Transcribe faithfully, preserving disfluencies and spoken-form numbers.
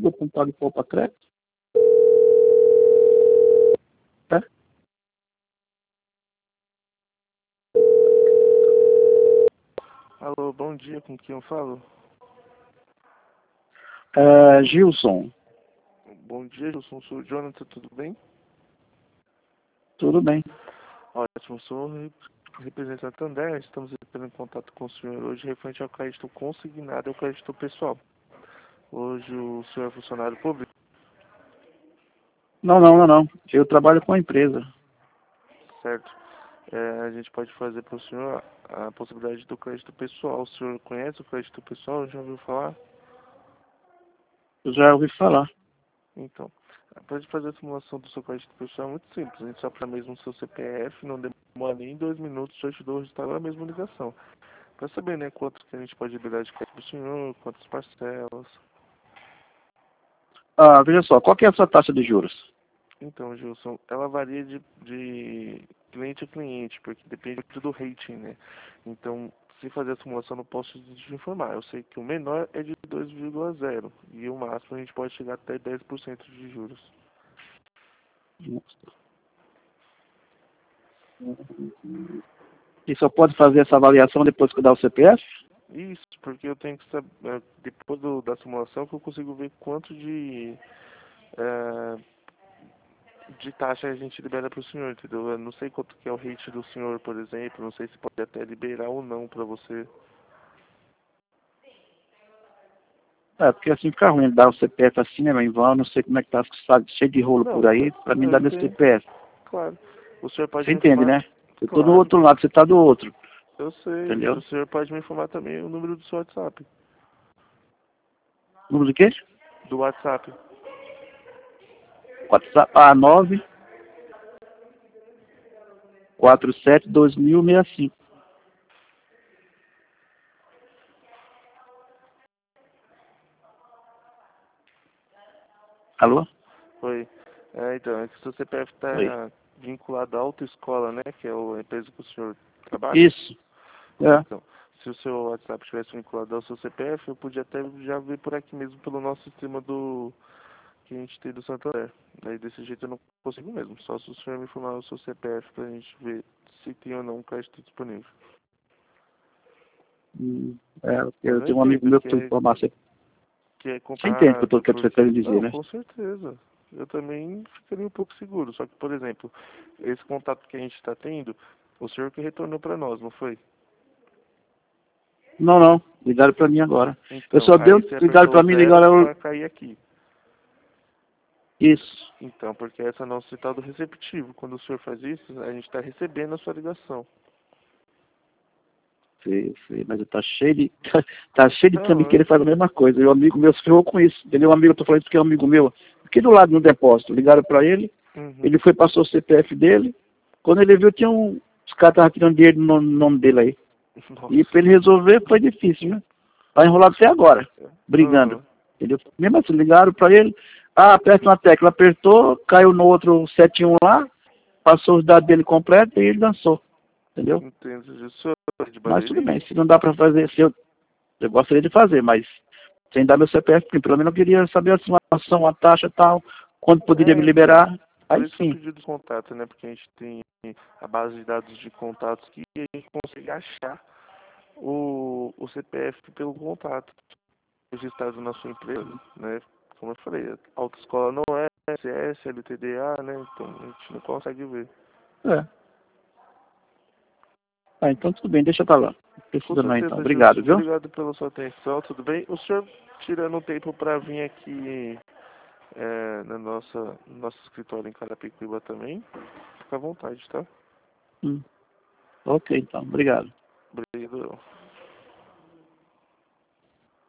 ligou para um tal de Poupa Crédito? É? Alô, bom dia, com quem eu falo? É, Gilson, Bom dia, eu sou o Jonathan, tudo bem? tudo bem. Ótimo, sou o representante Santander, estamos entrando em contato com o senhor hoje referente ao crédito consignado e ao crédito pessoal. Hoje o senhor é funcionário público? Não, não, não, não. Eu trabalho com a empresa. Certo. É, a gente pode fazer para o senhor a, a possibilidade do crédito pessoal. O senhor conhece o crédito pessoal? Já ouviu falar? Eu já ouvi falar. Então, para fazer a simulação do seu crédito pessoal é muito simples. A gente só para mesmo o seu C P F, não demora nem dois minutos, já te dou o resultado na mesma ligação. Para saber, né, quanto que a gente pode liberar de crédito para o senhor, quantas parcelas. Ah, veja só, qual que é a sua taxa de juros? Então, Gilson, ela varia de, de cliente a cliente, porque depende do rating, né? Então, se fazer a simulação, não posso te informar. Eu sei que o menor é de dois vírgula zero e o máximo a gente pode chegar até dez por cento de juros. E só pode fazer essa avaliação depois que dá o C P F? Isso, porque eu tenho que saber, depois do, da simulação, que eu consigo ver quanto de, é, de taxa a gente libera para o senhor, entendeu? Eu não sei quanto que é o rate do senhor, por exemplo, não sei se pode até liberar ou não para você. É, porque assim fica ruim dar o C P F assim, né, em vão, não sei como é que tá, sabe, cheio de rolo por Não, aí, pra mim eu dar meu entendo, C P F. claro. O senhor pode Você me entende, informar? né? Eu tô do Claro, outro lado, você tá do outro, eu sei. entendeu? O senhor pode me informar também o número do seu WhatsApp. Número de quê? Do WhatsApp. WhatsApp A nove quatro sete dois mil sessenta e cinco. Alô? Foi. É, então, é que o seu C P F Oi. está vinculado à autoescola, né? Que é a empresa que o senhor trabalha. Isso. É. Então, se o seu WhatsApp tivesse vinculado ao seu C P F, eu podia até já ver por aqui mesmo pelo nosso sistema do que a gente tem do Santander. Daí desse jeito eu não consigo mesmo. Só se o senhor me informar o seu C P F pra gente ver se tem ou não um crédito disponível. Hum, é, Mas eu eu tenho um amigo entendo meu que que foi é, informar. Você que é você entende o que eu tô complicado, que você quer porque... dizer, Não, né? com certeza. Eu também ficaria um pouco seguro. Só que, por exemplo, esse contato que a gente está tendo, o senhor que retornou para nós, não foi? Não, não. Ligaram pra mim agora. Eu Então, só deu, aí você ligaram apertou pra o mim, zero ligaram. para cair aqui. Isso. Então, porque esse é o nosso citado receptivo. Quando o senhor faz isso, a gente está recebendo a sua ligação. Sei, sei, mas tá cheio de. Tá, tá cheio de Não, trambiqueiro eu que faz a mesma coisa. E o amigo meu se ferrou com isso. Ele é um amigo, eu tô falando isso que é um amigo meu. Aqui do lado no depósito. Ligaram pra ele, Uhum. ele foi, passou o C P F dele. Quando ele viu, tinha um. Os caras estavam tirando dinheiro no nome no nome dele aí. E Nossa. pra ele resolver foi difícil, né? Tá enrolado até agora, brigando. Aham. Entendeu? Mesmo assim, ligaram pra ele. Ah, aperta uma tecla, apertou, caiu no outro sete um lá, passou os dados dele completo e ele dançou. Entendeu? Entendo. O senhor é de Mas tudo Barueri? bem, se não dá pra fazer, se eu, eu gostaria de fazer, mas sem dar meu C P F, porque pelo menos eu queria saber a situação, a taxa e tal, quando poderia me É, então. liberar, Por aí isso que eu sim. pedi dos contatos, né? Porque a gente tem a base de dados de contatos que a gente consegue achar o, o C P F pelo contato registrado na sua empresa, né? Como eu falei, a autoescola não é S S, L T D A, né? Então a gente não consegue ver. É. Ah, então tudo bem, deixa pra lá. Não Com precisa não então. certeza, Obrigado, Gilson. viu? Obrigado pela sua atenção, tudo bem? O senhor tirando um tempo para vir aqui é, na nossa, no nosso escritório em Carapicuíba também, fica à vontade, tá? Hum. Ok, então. Obrigado. Obrigado.